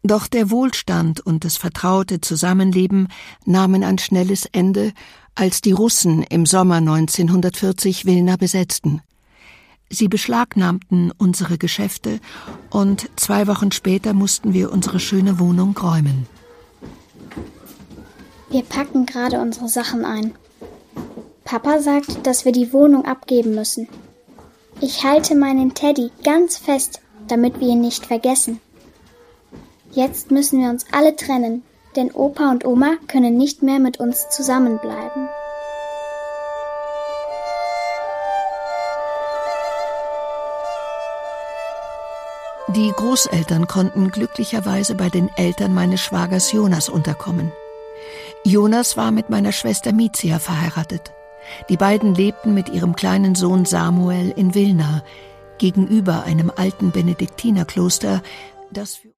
Doch der Wohlstand und das vertraute Zusammenleben nahmen ein schnelles Ende, als die Russen im Sommer 1940 Wilna besetzten. Sie beschlagnahmten unsere Geschäfte und 2 Wochen später mussten wir unsere schöne Wohnung räumen. Wir packen gerade unsere Sachen ein. Papa sagt, dass wir die Wohnung abgeben müssen. Ich halte meinen Teddy ganz fest, damit wir ihn nicht vergessen. Jetzt müssen wir uns alle trennen, denn Opa und Oma können nicht mehr mit uns zusammenbleiben. Die Großeltern konnten glücklicherweise bei den Eltern meines Schwagers Jonas unterkommen. Jonas war mit meiner Schwester Mizia verheiratet. Die beiden lebten mit ihrem kleinen Sohn Samuel in Wilna, gegenüber einem alten Benediktinerkloster, das für